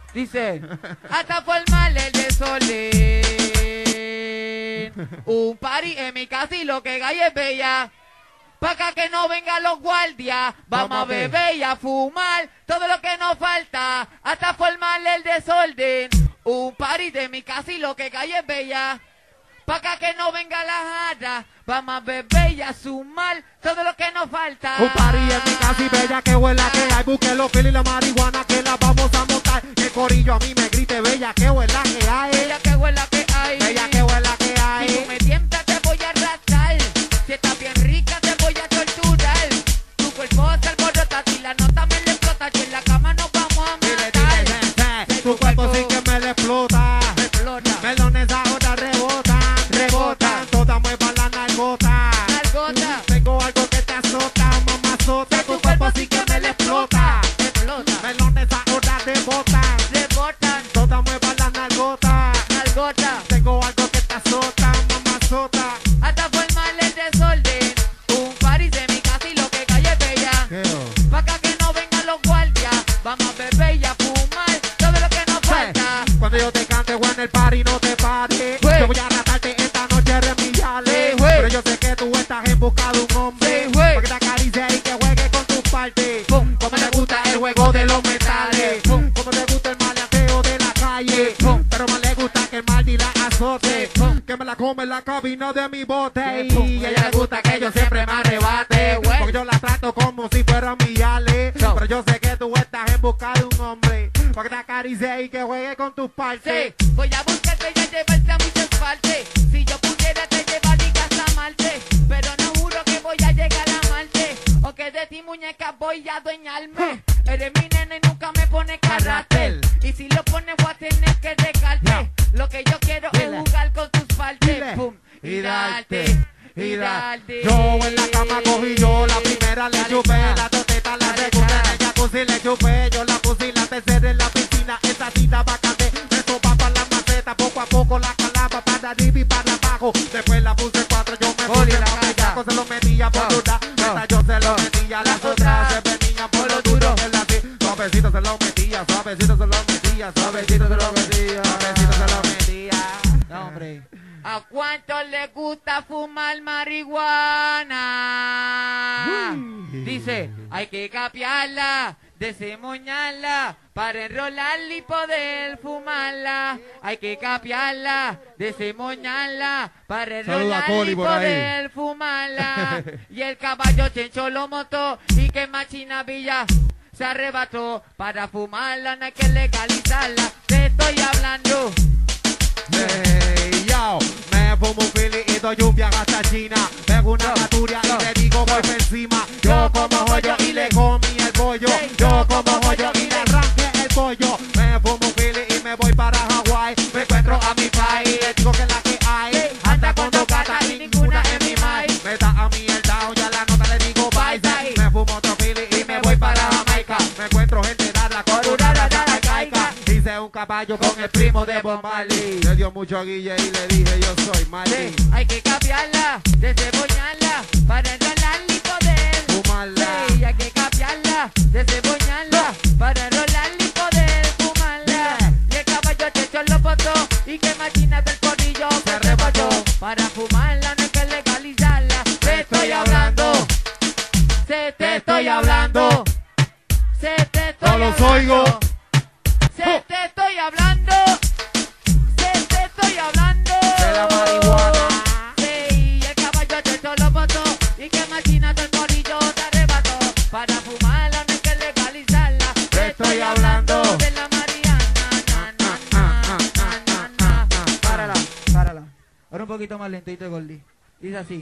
Dice, hasta formar el desorden. Un party en mi casa y lo que hay es bella. Pa' acá que no vengan los guardias. Vamos a beber y a fumar todo lo que nos falta. Hasta formar el desorden. Un party de mi casa y lo que hay es bella. Pa' acá que no venga la jarra. Vamos a beber y a sumar todo lo que nos falta. Un party en mi casa y bella que huela que hay. Busque los filos y la marihuana que la vamos a montar. Que corillo a mí me grite bella que huela que hay. Bella que huela que hay. Bella que huela que hay. Si tú me tientas te voy a arrastrar. Si estás bien rica te voy a torturar. Tu cuerpo se alborota y la nota me le explota. Y en la cama nos vamos a matar. Tu cuerpo sí que me le explota. Melones ahora rebotan, rebotan. Toda mueva la nalgota. Tengo algo que te azota, mamazota. Tu cuerpo sí que me le explota. Melones ahora rebotan, rebotan. Toda mueva la nalgota. Tengo algo que te azota, mamazota. Hasta formar el desorden. Un party de mi casa y lo que calle es bella. Pa' acá que no vengan los guardias. Vamos a beber y a fumar todo lo que nos falta. Cuando yo te cante, en el party no te pares. Yo voy a ratarte esta noche remillales. Pero yo sé que tú estás en busca de un hombre. Para que te acaricie y que juegue con tus partes. Como te gusta el juego de los metales. Como te gusta el maleanteo de la calle. Pero más le gusta que el Mardi la azote. Que me la come en la cabina de mi bote. Y a ella le gusta que yo siempre me arrebate. Porque yo la trato como si fuera mi ale. Pero yo sé que tú estás en busca de un hombre. Para que te acaricie y que juegue con tus partes. Voy a buscarte y a llevarte a muchas partes. Si yo pudiera te llevaría hasta Marte. Pero no juro que voy a llegar a Marte. O que de ti muñeca voy a adueñarme. Eres mi nena y nunca me pones carácter. Y si lo pones voy a tener que dejarte. Lo que yo quiero es jugar con tus partes. Pum, y darte. Y darte. Yo en la cama cogí yo, la primera le chupé, la toteta la segunda en el jacuzzi le chupé, yo la puse la tercera en la piscina, esa cita vacante, me sopa para la maceta, poco a poco la calaba para arriba y para abajo, después la puse 4, yo me puse la bellaco, se lo metía por dura, esta yo se lo metía, las otras se venían por lo duro, él así, suavecito se lo metía, suavecito se lo metía, suavecito se lo metía, suavecito se lo metía, no hombre. ¿A cuántos les gusta fumar marihuana? Dice, hay que capiarla, desemoñarla, para enrolarla y poder fumarla. Hay que capiarla, desemoñarla, para enrolarla y poder fumarla. Y el caballo Chencho lo montó y que Machina Villa se arrebató. Para fumarla no hay que legalizarla, te estoy hablando. Hey, yo, me fumo un fili y doy un viaje hasta China. Pego una maturia y le digo voy por encima. Yo como joyo y le comí el pollo. Yo como joyo y le arranqué el pollo. Me fumo un fili y me voy para Hawái. Me encuentro a mi país, le digo que la que hay. Anda con dos gatas y ninguna es mi mai. Me da a mí el down, ya la nota le digo bye. Me fumo otro fili y me voy para Jamaica. Me encuentro gente darla con una rata caica. Hice un caballo con el primo de Bob Marley. Le dio mucho guille y le dije yo soy Marley. Hay que capiarla, descebollarla, para enrolarla y poder fumarla. Sí, hay que capiarla, descebollarla, para enrolarla y poder fumarla. Y el caballo Checho lo botó y que Machina del corillo se rebotó. Para fumarla no hay que legalizarla. Te estoy hablando, te estoy hablando, te estoy no los oigo. Te estoy hablando, te estoy hablando de la marihuana. Sí, el caballo Checho lo botó y que Machina del corillo te arrebató. Para fumarla no hay que legalizarla. Te estoy hablando de la marihuana. Párala. Ahora un poquito más lentito, Gordy. Dice así.